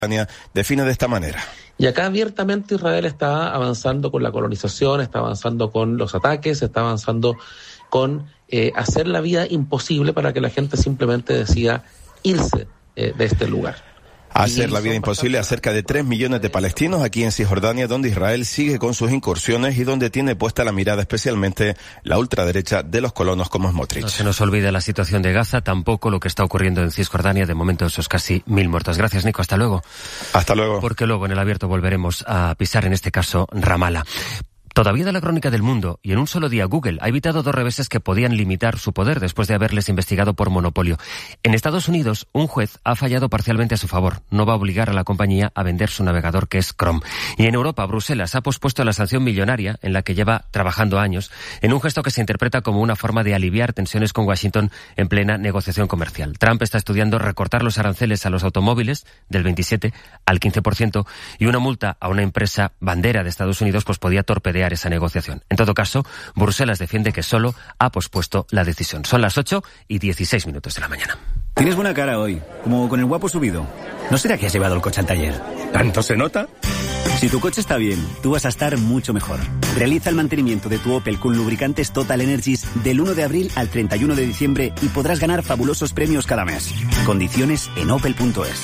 define de esta manera. Y acá abiertamente Israel está avanzando con la colonización, está avanzando con los ataques, está avanzando con hacer la vida imposible para que la gente simplemente decida irse de este lugar. Hacer la vida imposible a cerca de 3 millones de palestinos aquí en Cisjordania, donde Israel sigue con sus incursiones y donde tiene puesta la mirada especialmente la ultraderecha de los colonos como Smotrich. No se nos olvide la situación de Gaza, tampoco lo que está ocurriendo en Cisjordania, de momento esos casi 1.000 muertos. Gracias, Nico, hasta luego. Hasta luego. Porque luego en el abierto volveremos a pisar, en este caso, Ramallah. Todavía de la crónica del mundo, y en un solo día Google ha evitado 2 reveses que podían limitar su poder después de haberles investigado por monopolio. En Estados Unidos, un juez ha fallado parcialmente a su favor. No va a obligar a la compañía a vender su navegador, que es Chrome. Y en Europa, Bruselas ha pospuesto la sanción millonaria en la que lleva trabajando años, en un gesto que se interpreta como una forma de aliviar tensiones con Washington en plena negociación comercial. Trump está estudiando recortar los aranceles a los automóviles del 27 al 15%, y una multa a una empresa bandera de Estados Unidos pues podía torpedear esa negociación. En todo caso, Bruselas defiende que solo ha pospuesto la decisión. Son las 8:16 de la mañana. Tienes buena cara hoy, como con el guapo subido. ¿No será que has llevado el coche al taller? ¿Tanto se nota? Si tu coche está bien, tú vas a estar mucho mejor. Realiza el mantenimiento de tu Opel con lubricantes Total Energies del 1 de abril al 31 de diciembre y podrás ganar fabulosos premios cada mes. Condiciones en opel.es.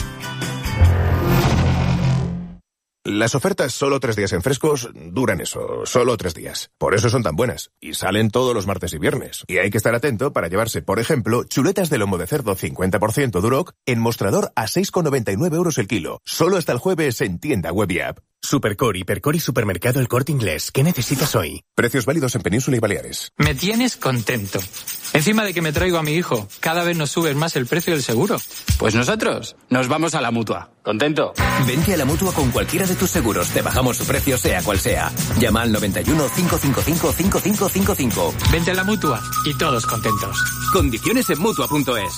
Las ofertas solo 3 días en Frescos duran eso, solo 3 días. Por eso son tan buenas. Y salen todos los martes y viernes. Y hay que estar atento para llevarse, por ejemplo, chuletas de lomo de cerdo 50% Duroc en mostrador a 6,99 € el kilo. Solo hasta el jueves en tienda web y app. Supercore, Hipercore y Supermercado El Corte Inglés. ¿Qué necesitas hoy? Precios válidos en Península y Baleares. Me tienes contento. Encima de que me traigo a mi hijo, cada vez nos subes más el precio del seguro. Pues nosotros nos vamos a la Mutua. ¿Contento? Vente a la Mutua con cualquiera de tus seguros. Te bajamos su precio sea cual sea. Llama al 91 555 5555. Vente a la Mutua y todos contentos. Condiciones en Mutua.es.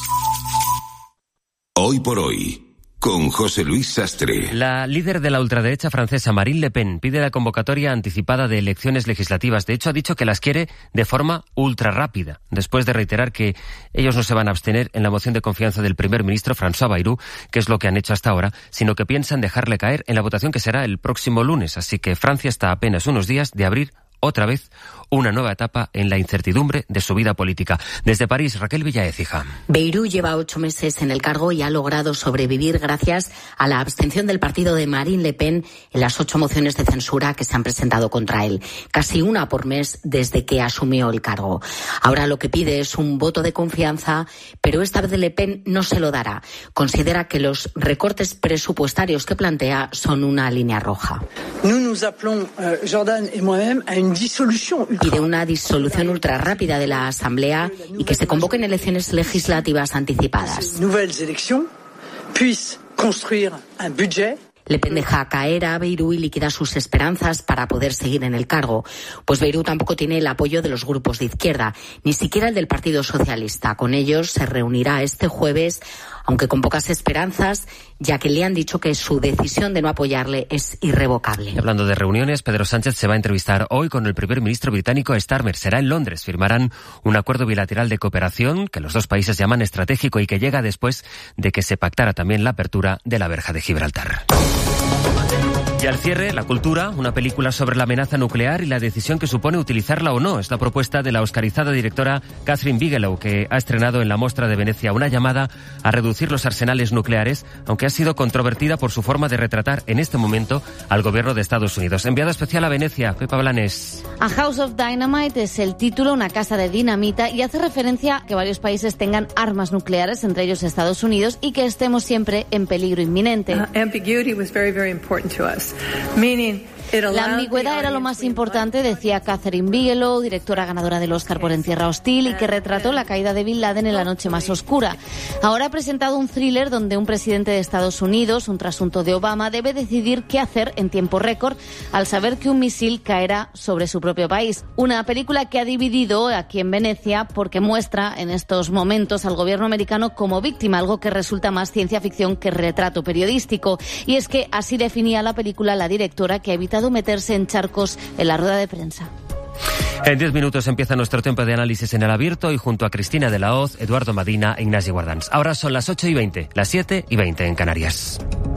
Hoy por hoy, con José Luis Sastre. La líder de la ultraderecha francesa, Marine Le Pen, pide la convocatoria anticipada de elecciones legislativas. De hecho, ha dicho que las quiere de forma ultra rápida, después de reiterar que ellos no se van a abstener en la moción de confianza del primer ministro François Bayrou, que es lo que han hecho hasta ahora, sino que piensan dejarle caer en la votación que será el próximo lunes. Así que Francia está a apenas unos días de abrir otra vez una nueva etapa en la incertidumbre de su vida política. Desde París, Raquel Villaécija. Bayrou lleva 8 meses en el cargo y ha logrado sobrevivir gracias a la abstención del partido de Marine Le Pen en las 8 mociones de censura que se han presentado contra él, casi una por mes desde que asumió el cargo. Ahora lo que pide es un voto de confianza, pero esta vez Le Pen no se lo dará. Considera que los recortes presupuestarios que plantea son una línea roja. Nous appelons, Jordan et moi-même, a une Pide una disolución ultra rápida de la Asamblea y que se convoquen elecciones legislativas anticipadas. Le Pen deja caer a Bayrou y liquida sus esperanzas para poder seguir en el cargo. Pues Bayrou tampoco tiene el apoyo de los grupos de izquierda, ni siquiera el del Partido Socialista. Con ellos se reunirá este jueves, aunque con pocas esperanzas, ya que le han dicho que su decisión de no apoyarle es irrevocable. Y hablando de reuniones, Pedro Sánchez se va a entrevistar hoy con el primer ministro británico Starmer. Será en Londres. Firmarán un acuerdo bilateral de cooperación que los dos países llaman estratégico y que llega después de que se pactara también la apertura de la verja de Gibraltar. Y al cierre, la cultura, una película sobre la amenaza nuclear y la decisión que supone utilizarla o no. Es la propuesta de la oscarizada directora Catherine Bigelow, que ha estrenado en la Mostra de Venecia una llamada a reducir los arsenales nucleares, aunque ha sido controvertida por su forma de retratar en este momento al gobierno de Estados Unidos. Enviada especial a Venecia, Pepa Blanes. A House of Dynamite es el título, una casa de dinamita, y hace referencia a que varios países tengan armas nucleares, entre ellos Estados Unidos, y que estemos siempre en peligro inminente. Ambiguity was very, very important to us. La ambigüedad era lo más importante, decía Catherine Bigelow, directora ganadora del Oscar por En tierra hostil, y que retrató la caída de Bin Laden en la noche más oscura. Ahora ha presentado un thriller donde un presidente de Estados Unidos, un trasunto de Obama, debe decidir qué hacer en tiempo récord al saber que un misil caerá sobre su propio país. Una película que ha dividido aquí en Venecia porque muestra en estos momentos al gobierno americano como víctima, algo que resulta más ciencia ficción que retrato periodístico. Y es que así definía la película la directora, que ha evitado meterse en charcos en la rueda de prensa. En 10 minutos empieza nuestro tiempo de análisis en el abierto y junto a Cristina de la Hoz, Eduardo Madina e Ignasi Guardans. Ahora son las 8:20, las 7:20 en Canarias.